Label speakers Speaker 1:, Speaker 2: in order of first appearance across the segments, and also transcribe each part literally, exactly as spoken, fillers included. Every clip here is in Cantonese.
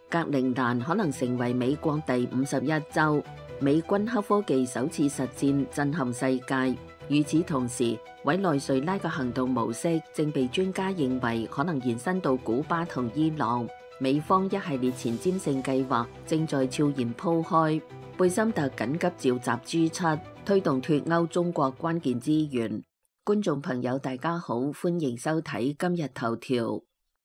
Speaker 1: 格陵蘭可能成為美國第五十一州，美軍黑科技首次實戰震撼世界。與此同時，委內瑞拉嘅行動模式正被專家認為可能延伸到古巴同伊朗。美方一系列前瞻性計劃正在悄然鋪開。貝森特緊急召集 G 七，推動脫歐中國關鍵資源。觀眾朋友大家好，歡迎收睇今日頭條。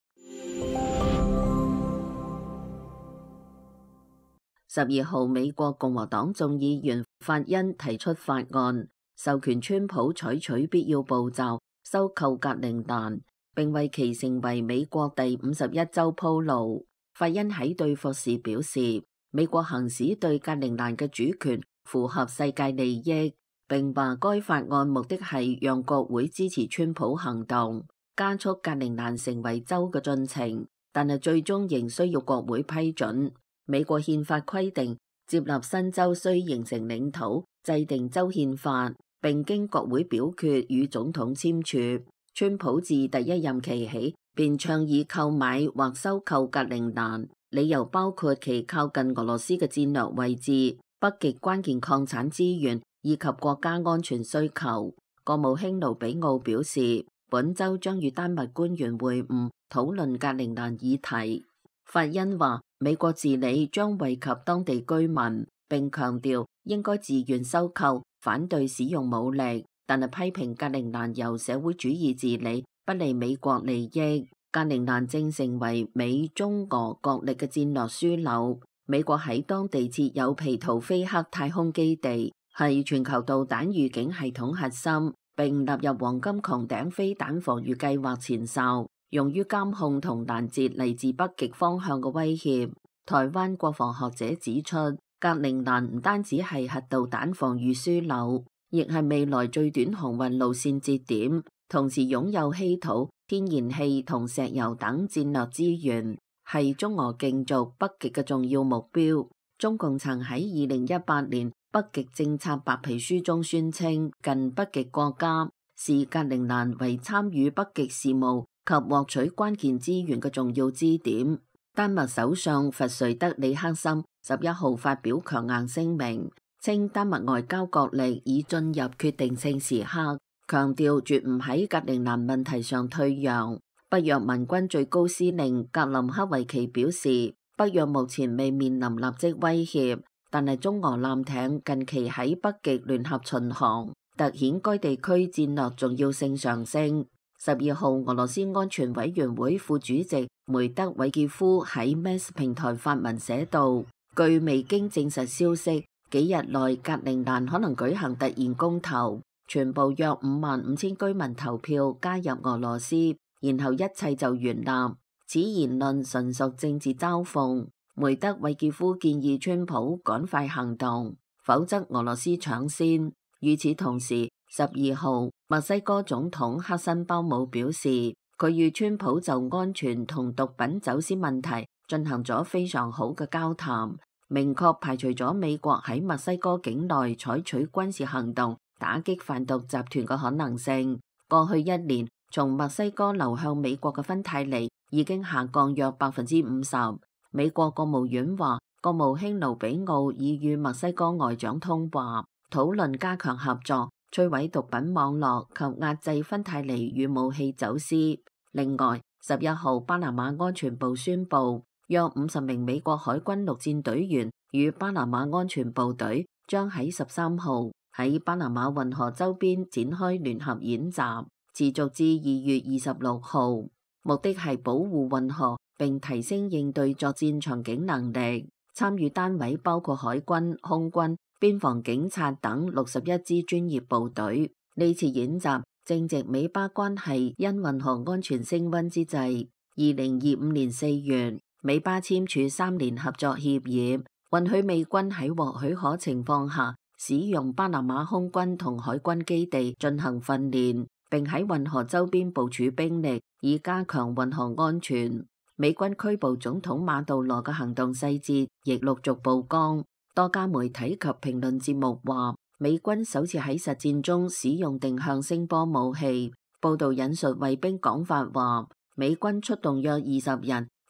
Speaker 1: 十二號，美國共和黨眾議員法恩提出法案，授權川普採取必要步驟收購格陵蘭，並為其成為美國第五十一州鋪路。法恩喺對駁時表示，美國行使對格陵蘭嘅主權符合世界利益，並話該法案目的係讓國會支持川普行動，加速格陵蘭成為州嘅進程，但係最終仍需要國會批准。美國憲法規定，接納新州需形成領土，制定州憲法，並經國會表決與總統簽署。川普自第一任期起便倡議購買或收購格陵蘭，理由包括其靠近俄羅斯嘅戰略位置、北極關鍵礦產資源以及國家安全需求。國務卿盧比奧表示，本周將與丹麥官員會晤，討論格陵蘭議題。法恩話，美國治理將惠及當地居民，並強調應該自願收購，反對使用武力，但係批評格陵蘭由社會主義治理，不利美國利益。格陵蘭正成為美中俄角力嘅戰略樞紐，美國喺當地設有皮圖菲克太空基地，係全球導彈預警系統核心，並納入黃金穹頂飛彈防禦計劃前哨，用於監控同攔截嚟自北極方向嘅威脅。台灣國防學者指出，格陵蘭唔單止係核導彈防禦樞紐，亦係未來最短航運路線節點，同時擁有稀土、天然氣同石油等戰略資源，係中俄競逐北極嘅重要目標。中共曾喺二零一八年北極政策白皮書中宣稱，近北極國家視格陵蘭為參與北極事務及獲取關鍵資源嘅重要支點。丹麥首相弗瑞德里克森十一號發表強硬聲明，稱丹麥外交角力已進入決定性時刻，強調絕唔喺格陵蘭問題上退讓。北約盟軍最高司令格林克維奇表示，北約目前未面臨立即威脅，但係中俄艦艇近期喺北極聯合巡航，凸顯該地區戰略重要性上升。十二號，俄羅斯安全委員會副主席梅德韋傑夫喺 Max 平台發文寫道，據未經證實消息，幾日內格陵蘭可能舉行突然公投，全部約五萬五千居民投票加入俄羅斯，然後一切就完立。此言論純屬政治嘲諷。梅德韋傑夫建議川普趕快行動，否則俄羅斯搶先。與此同時，十二號，墨西哥總統克辛鮑姆表示，佢與川普就安全同毒品走私問題進行咗非常好嘅交談，明確排除咗美國喺墨西哥境內採取軍事行動打擊販毒集團嘅可能性。過去一年，從墨西哥流向美國嘅芬太尼已經下降約百分之五十。美國國務院話，國務卿盧比奧已與墨西哥外長通話，討論加強合作，摧毀毒品網絡及壓制芬太尼與武器走私。另外，十一號，巴拿馬安全部宣布，約五十名美國海軍陸戰隊員與巴拿馬安全部隊將喺十三號喺巴拿馬運河周邊展開聯合演習，持續至二月二十六號，目的係保護運河並提升應對作戰場景能力。參與單位包括海軍、空軍、邊防警察等六十一支專業部隊。呢次演習正值美巴關係因運河安全升溫之際。二零二五年四月，美巴簽署三年合作協議，允許美軍喺獲許可情況下使用巴拿馬空軍同海軍基地進行訓練，並喺運河周邊部署兵力，以加強運河安全。美軍拘捕總統馬杜羅嘅行動細節亦陸續曝光。多家媒體及評論節目話，美軍首次喺實戰中使用定向聲波武器。報道引述衛兵講法話，美軍出動約二十人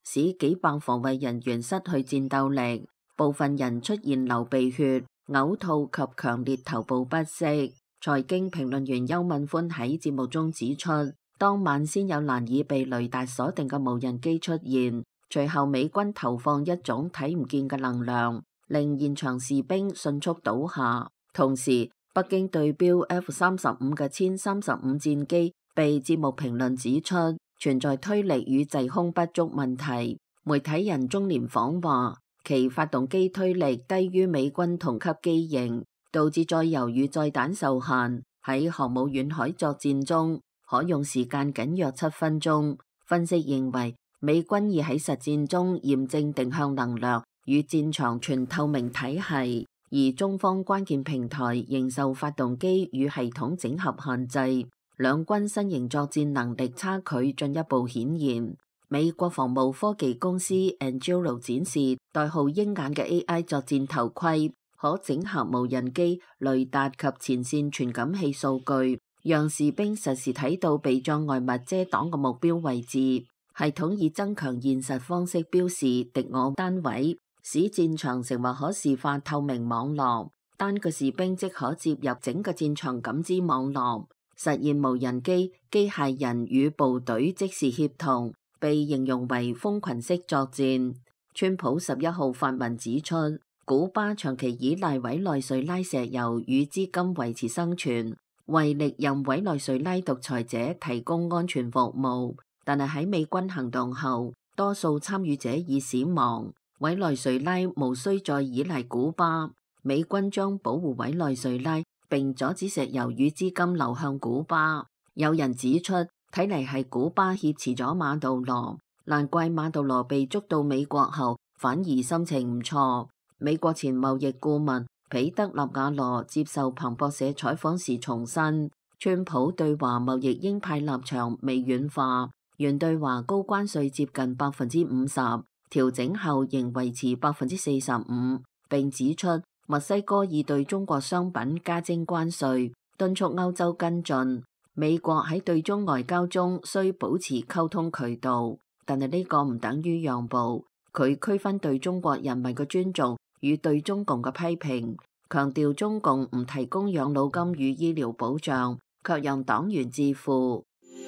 Speaker 1: 使幾百防衛人員失去戰鬥力，部分人出現流鼻血、嘔吐及強烈頭部不適。財經評論員邱敏寬喺節目中指出，當晚先有難以被雷達鎖定嘅無人機出現，隨後美軍投放一種睇唔見嘅能量，令現場士兵迅速倒下。同時，北京對標 F 三十五嘅殲三十五戰機被節目評論指出存在推力與滯空不足問題。媒體人中聯訪話，其發動機推力低於美軍同級機型，導致載油與載彈受限，喺航母遠海作戰中可用時間僅約七分鐘。分析認為，美軍已喺實戰中驗證定向能量與戰場全透明體系，而中方關鍵平台仍受發動機與系統整合限制，兩軍新型作戰能力差距進一步顯現。美國防務科技公司 Anduril 展示代號鷹眼嘅 A I 作戰頭盔，可整合無人機、雷達及前線傳感器數據，讓士兵實時睇到被障礙物遮擋嘅目標位置。系統以增強現實方式標示敵我單位，使戰場成為可視化透明網絡，單個士兵即可接入整個戰場感知網絡，實現無人機、機械人與部隊即時協同。被形容為蜂群式作戰。川普十一號發文指出，古巴長期依賴委內瑞拉石油與資金維持生存，為歷任委內瑞拉獨裁者提供安全服務。但係喺美軍行動後，多數參與者已死亡，委內瑞拉無需再依賴古巴。美軍將保護委內瑞拉，並阻止石油與資金流向古巴。有人指出，睇嚟係古巴挾持咗馬杜羅，難怪馬杜羅被捉到美國後反而心情唔錯。美國前貿易顧問彼得納瓦羅接受彭博社採訪時重申，川普對華貿易鷹派立場未軟化，原對華高關稅接近百分之五十，調整後仍維持百分之四十五。並指出墨西哥已對中國商品加徵關稅，敦促歐洲跟進。美國喺對中外交中需保持溝通渠道，但係呢個唔等於讓步。佢區分對中國人民嘅尊重與對中共嘅批評，強調中共唔提供養老金與醫療保障，卻讓黨員致富。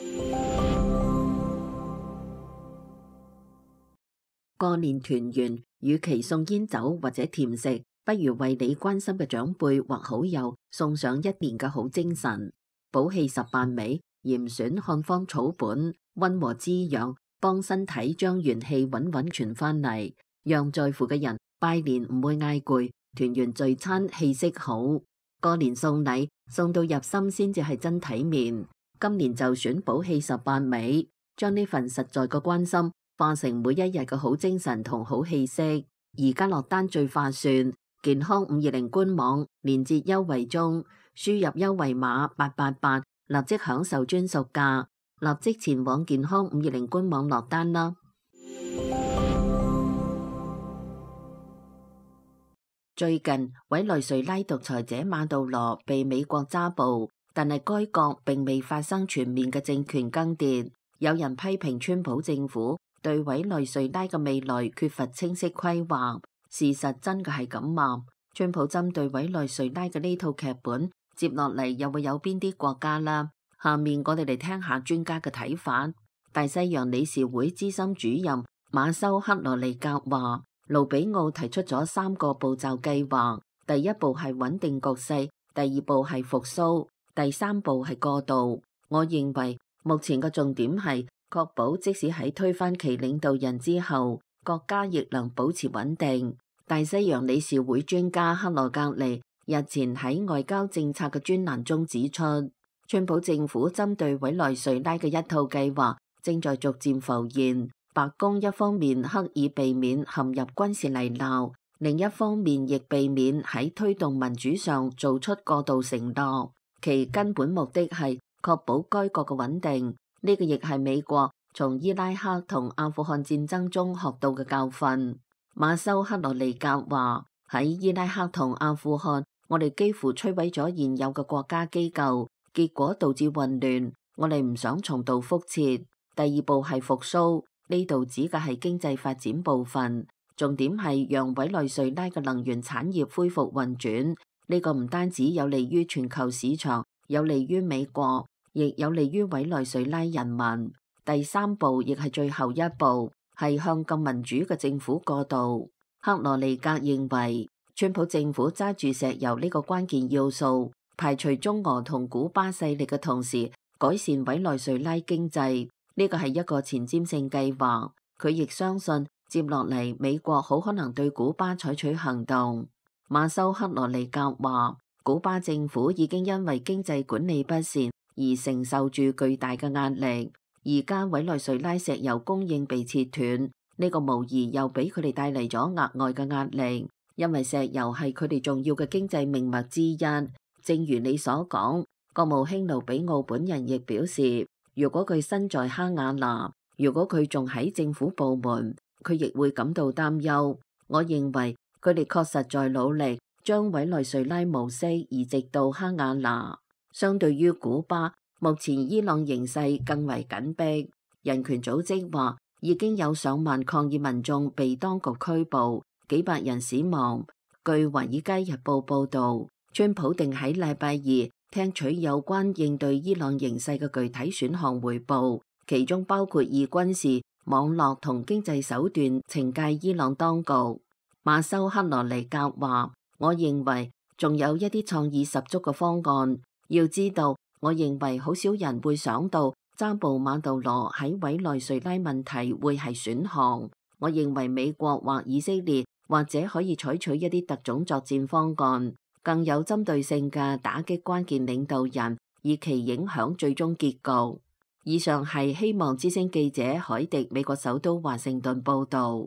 Speaker 1: 過年團圓，與其送煙酒或者甜食，不如為你關心嘅長輩或好友送上一年嘅好精神。補氣十八味，嚴選漢方草本，溫和滋養，幫身體將元氣穩穩傳翻嚟，讓在乎嘅人拜年唔會嗌攰，團圓聚餐氣息好。過年送禮送到入心先至係真體面。今年就選補氣十八味，將呢份實在嘅關心化成每一日嘅好精神同好氣息。而家落單最划算，健康五二零官網連結優惠中。輸入優惠碼八八八，立即享受專屬價，立即前往健康五二零官網落單啦！最近委內瑞拉獨裁者馬杜羅被美國抓捕，但係該國並未發生全面嘅政權更迭。有人批評川普政府對委內瑞拉嘅未來缺乏清晰規劃。事實真嘅係咁嘛？川普針對委內瑞拉嘅呢套劇本，接落嚟又會有邊啲國家啦？下面我哋嚟聽下專家嘅睇法。大西洋理事會資深主任馬修克羅尼格話，盧比奧提出咗三個步驟計劃，第一步係穩定局勢，第二步係復甦，第三步係過渡。我認為目前嘅重點係確保即使喺推翻其領導人之後，國家亦能保持穩定。大西洋理事會專家克羅格尼日前喺外交政策嘅專欄中指出，川普政府針對委內瑞拉嘅一套計劃正在逐漸浮現。白宮一方面刻意避免陷入軍事泥淖，另一方面亦避免喺推動民主上做出過度承諾，其根本目的係確保該國嘅穩定。呢個亦係美國從伊拉克同阿富汗戰爭中學到嘅教訓。馬修克羅尼格話，喺伊拉克同阿富汗，我哋幾乎摧毀咗現有嘅國家機構，結果導致混亂。我哋唔想重蹈覆轍。第二步係復甦， 呢度指嘅係經濟發展部分，重點係讓委內瑞拉嘅能源產業恢復運轉。呢個唔單止有利於全球市場，有利於美國，亦有利於委內瑞拉人民。第三步亦係最後一步，係向更民主嘅政府過渡。克羅尼格認為，川普政府揸住石油呢個關鍵要素，排除中俄同古巴勢力嘅同時，改善委內瑞拉經濟，呢個係一個前瞻性計劃。佢亦相信接落嚟美國好可能對古巴採取行動。馬修克羅尼格話，古巴政府已經因為經濟管理不善而承受住巨大嘅壓力。而家委內瑞拉石油供應被切斷，呢個無疑又俾佢哋帶嚟咗額外嘅壓力，因為石油係佢哋重要嘅經濟命脈之一。正如你所講，國務卿盧比奧本人亦表示，如果佢身在哈瓦那，如果佢仲喺政府部門，佢亦會感到擔憂。我認為佢哋確實在努力將委內瑞拉模式移植到哈瓦那。相對於古巴，目前伊朗形勢更為緊迫。人權組織話已經有上萬抗議民眾被當局拘捕，幾百人死亡。據《華爾街日報》報導，川普定喺禮拜二聽取有關應對伊朗形勢嘅具體選項彙報，其中包括以軍事、網絡同經濟手段懲戒伊朗當局。馬修克羅尼格話：我認為仲有一啲創意十足嘅方案。要知道，我認為好少人會想到揸捕馬杜羅喺委內瑞拉問題會係選項。我認為美國或以色列或者可以採取一啲特種作戰方案，更有針對性嘅打擊關鍵領導人，以期影響最終結局。以上係希望之聲記者海迪美國首都華盛頓報導。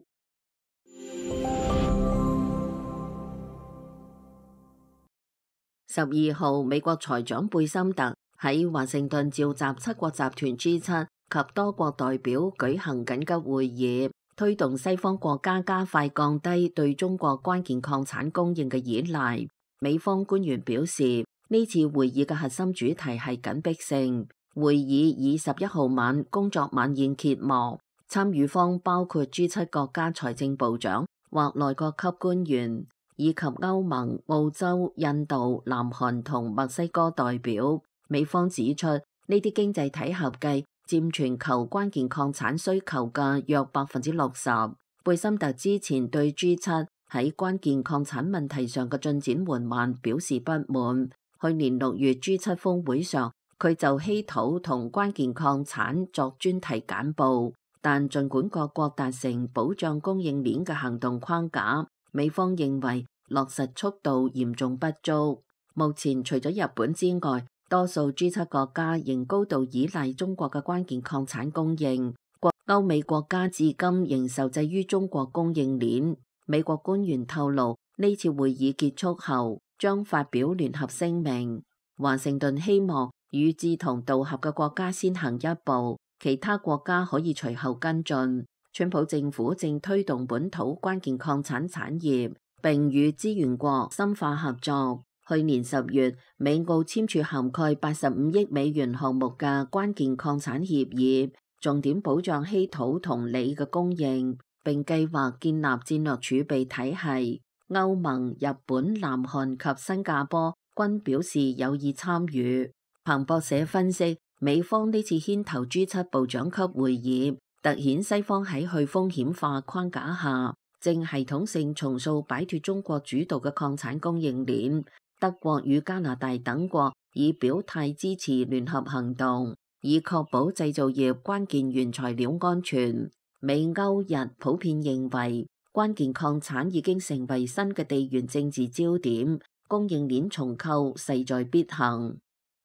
Speaker 1: 十二號，美國財長貝森特喺華盛頓召集七國集團 G 七及多國代表舉行緊急會議，推動西方國家加快降低對中國關鍵礦產供應嘅依賴。美方官員表示，呢次會議嘅核心主題係緊迫性。會議以十一號晚工作晚宴揭幕，參與方包括 G 七國家財政部長或內閣級官員，以及歐盟、澳洲、印度、南韓同墨西哥代表。美方指出，呢啲經濟體合計佔全球關鍵礦產需求嘅約百分之六十。貝森特之前對 G 七喺關鍵礦產問題上嘅進展緩慢表示不滿。去年六月 G 七峰會上，佢就稀土同關鍵礦產作專題簡報，但儘管各國達成保障供應鏈嘅行動框架，美方認為落實速度嚴重不足。目前除咗日本之外，多數 G 七國家仍高度依賴中國嘅關鍵礦產供應，歐美國家至今仍受制於中國供應鏈。美國官員透露，呢次會議結束後將發表聯合聲明。華盛頓希望與志同道合嘅國家先行一步，其他國家可以隨後跟進。川普政府正推動本土關鍵礦產產業，並與資源國深化合作。去年十月，美澳簽署涵蓋八十五億美元項目嘅關鍵礦產協議，重點保障稀土同鋰嘅供應，並計劃建立戰略儲備體系。歐盟、日本、南韓及新加坡均表示有意參與。彭博社分析，美方呢次牽頭 G 七部長級會議，凸顯西方喺去風險化框架下，正系統性重塑擺脫中國主導嘅礦產供應鏈。德國與加拿大等國已表態支持聯合行動，以確保製造業關鍵原材料安全。美歐日普遍認為，關鍵礦產已經成為新嘅地緣政治焦點，供應鏈重構勢在必行。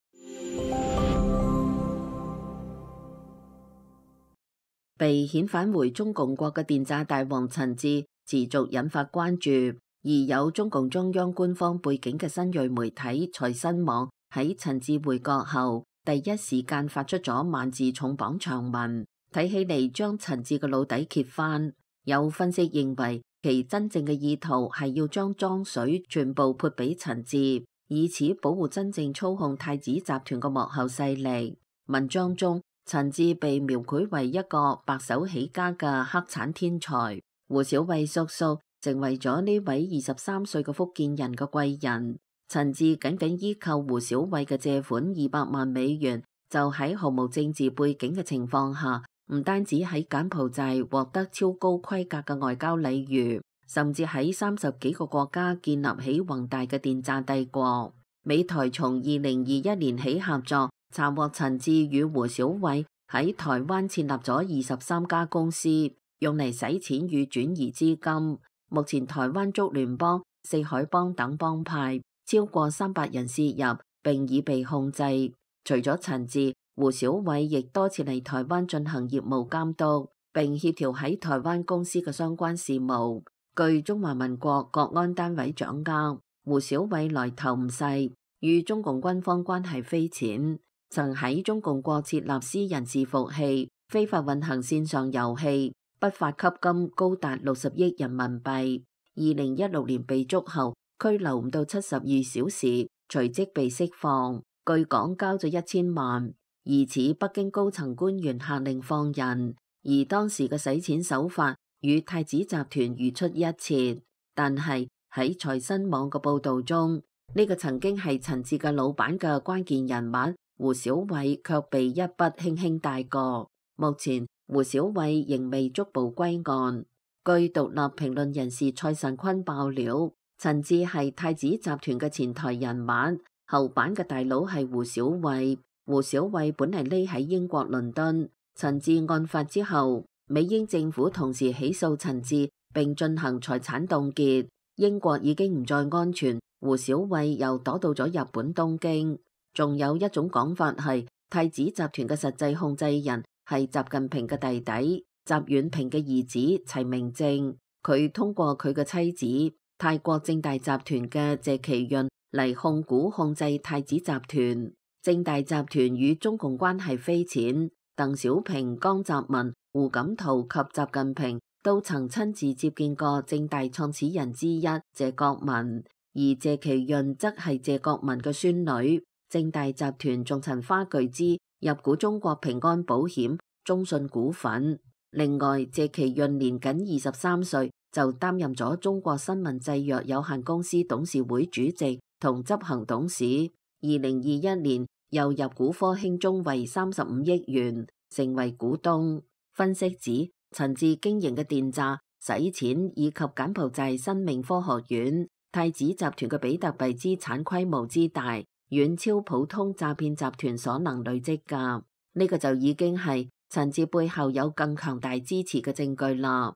Speaker 1: 被遣返回中共國嘅電詐大王陳志持續引發關注。而有中共中央官方背景嘅新銳媒體財新網喺陳志回國後，第一時間發出咗萬字重磅長文，睇起嚟將陳志嘅老底揭翻。有分析認為，其真正嘅意圖係要將髒水全部潑俾陳志，以此保護真正操控太子集團嘅幕後勢力。文章中， 陳志被描繪為一個白手起家嘅黑產天才，胡小偉叔叔成為咗呢位二十三歲嘅福建人嘅貴人。陳志僅僅依靠胡小偉嘅借款二百萬美元，就喺毫無政治背景嘅情況下，唔單止喺柬埔寨獲得超高規格嘅外交禮遇，甚至喺三十幾個國家建立起宏大嘅電詐帝國。美台從二零二一年起合作，查獲陳志與胡小偉喺台灣設立咗二十三家公司，用嚟洗錢與轉移資金。目前台灣竹聯幫、四海幫等幫派超過三百人涉入，並已被控制。除咗陳志，胡小偉亦多次嚟台灣進行業務監督，並協調喺台灣公司嘅相關事務。據中華民國國安單位掌握，胡小偉來頭唔細，與中共軍方關係非淺，曾喺中共國設立私人伺服器，非法運行線上遊戲，不法吸金高達六十億人民幣。二零一六年被捉後，拘留唔到七十二小時，隨即被釋放。據講交咗一千萬，疑似北京高層官員下令放人，而當時嘅洗錢手法與太子集團如出一轍。但係喺財新網嘅報道中，呢、這個曾經係陳志嘅老闆嘅關鍵人物胡小偉卻被一筆輕輕帶過。目前胡小偉仍未捉捕歸案。據獨立評論人士蔡慎坤爆料，陳志係太子集團嘅前台人物，後板嘅大佬係胡小偉。胡小偉本嚟匿喺英國倫敦。陳志案發之後，美英政府同時起訴陳志，並進行財產凍結。英國已經唔再安全，胡小偉又躲到咗日本東京。仲有一種講法係，太子集團嘅實際控制人係習近平嘅弟弟習遠平嘅兒子齊明正。佢通過佢嘅妻子泰國正大集團嘅謝其潤嚟控股控制太子集團。正大集團與中共關係非淺，鄧小平、江澤民、胡錦濤及習近平都曾親自接見過正大創始人之一謝國民，而謝其潤則係謝國民嘅孫女。正大集團仲曾花巨資入股中國平安保險、中信股份。另外，謝其潤年僅二十三歲就擔任咗中國新聞製藥有限公司董事會主席同執行董事。二零二一年又入股科興中維三十五億元，成為股東。分析指，陳志經營嘅電詐、洗錢以及柬埔寨生命科學院、太子集團嘅比特幣資產規模之大，遠超普通詐騙集團所能累積噶。呢個就已經係陳志背後有更強大支持嘅證據啦。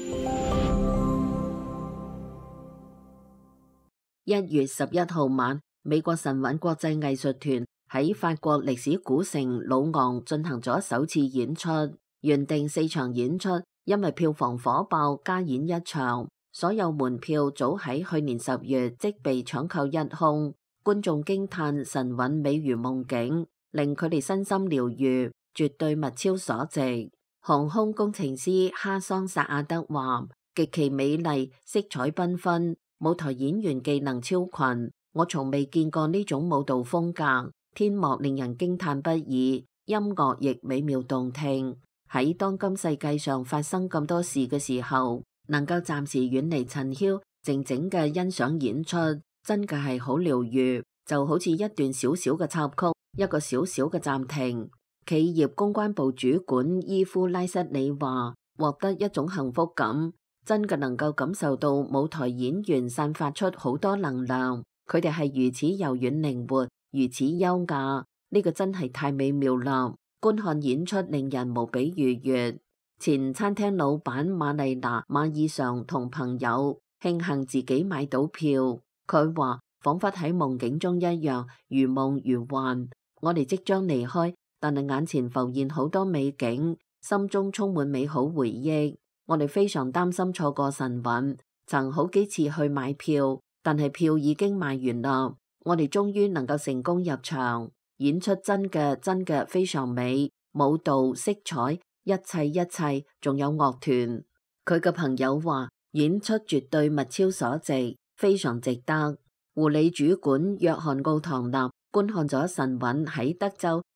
Speaker 1: 一月十一號晚，美國神韻國際藝術團喺法國歷史古城魯昂進行咗首次演出，原定四場演出，因為票房火爆，加演一場。所有門票早喺去年十月即被搶購一空，觀眾驚嘆神韻美如夢境，令佢哋身心療愈，絕對物超所值。航空工程師哈桑薩亞德話：極其美麗，色彩繽紛，舞台演員技能超群，我從未見過呢種舞蹈風格，天幕令人驚嘆不已，音樂亦美妙動聽。喺當今世界上發生咁多事嘅時候，能夠暫時遠離塵囂，靜靜嘅欣賞演出，真嘅係好療愈，就好似一段小小嘅插曲，一個小小嘅暫停。企業公關部主管伊夫拉塞里話：獲得一種幸福感，真嘅能夠感受到舞台演員散發出好多能量，佢哋係如此柔軟靈活，如此優雅，呢個真係太美妙啦！觀看演出令人無比愉悅。前餐廳老闆瑪麗娜馬爾尚同朋友慶幸自己買到票，佢話仿佛喺夢境中一樣，如夢如幻。我哋即將離開，但係眼前浮現好多美景，心中充滿美好回憶。我哋非常擔心錯過神韻，曾好幾次去買票，但係票已經賣完啦。我哋終於能夠成功入場，演出真嘅真嘅非常美，舞蹈、色彩，一切一切，仲有樂團。佢嘅朋友話演出絕對物超所值，非常值得。護理主管約翰奧唐納觀看咗神韻喺德州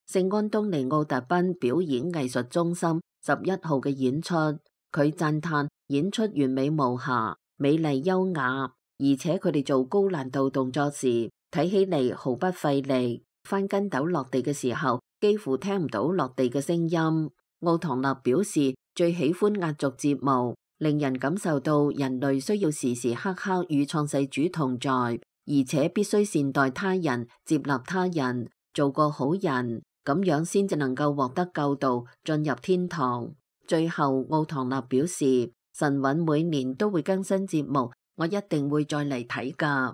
Speaker 1: 聖安東尼奧特賓表演藝術中心十一號嘅演出，佢讚嘆演出完美無瑕、美麗優雅，而且佢哋做高難度動作時睇起嚟毫不費力，翻跟斗落地嘅時候幾乎聽唔到落地嘅聲音。奧唐納表示最喜歡壓軸節目，令人感受到人類需要時時刻刻與創世主同在，而且必須善待他人、接納他人，做個好人，咁樣先至能夠獲得救度，進入天堂。最後，奧唐納表示，神韻每年都會更新節目，我一定會再嚟睇㗎。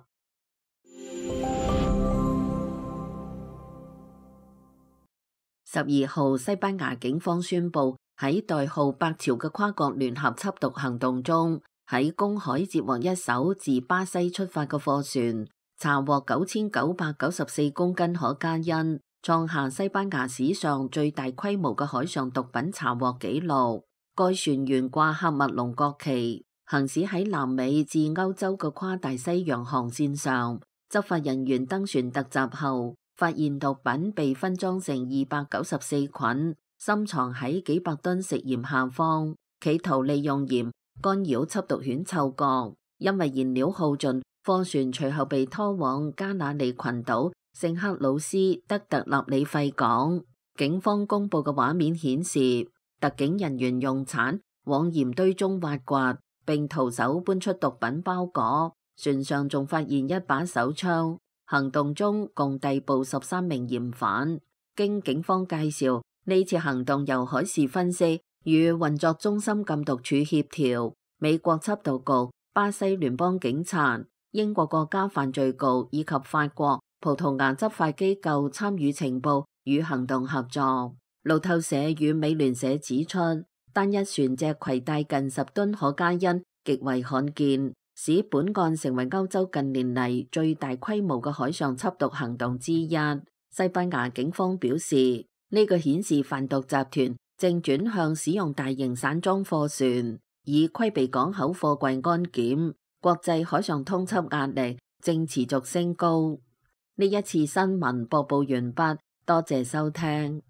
Speaker 1: 十二號，西班牙警方宣布喺代號白潮嘅跨國聯合緝毒行動中，喺公海截獲一艘自巴西出發嘅貨船，查獲九千九百九十四公斤可卡因，創下西班牙史上最大規模嘅海上毒品查獲紀錄。該船員掛喀麥隆國旗，行駛喺南美至歐洲嘅跨大西洋航線上。執法人員登船突襲後，發現毒品被分裝成二百九十四捆，深藏喺幾百噸食鹽下方，企圖利用鹽干擾緝毒犬嗅覺。因為燃料耗盡，貨船隨後被拖往加那利群島聖克魯斯德特納里費港。警方公布嘅畫面顯示，特警人員用鏟往鹽堆中挖掘，並徒手搬出毒品包裹。船上仲發現一把手槍。行動中共逮捕十三名嫌犯。經警方介紹，呢次行動由海事分析與運作中心禁毒處協調，美國緝毒局、巴西聯邦警察、英國國家犯罪局以及法國、葡萄牙執法機構參與情報與行動合作。路透社與美聯社指出，單一船隻攜帶近十噸可卡因極為罕見，使本案成為歐洲近年嚟最大規模嘅海上緝毒行動之一。西班牙警方表示，呢、這個顯示販毒集團正轉向使用大型散裝貨船，以規避港口貨櫃安檢。國際海上通緝壓力正持續升高。呢一次新聞播報完畢，多謝收聽。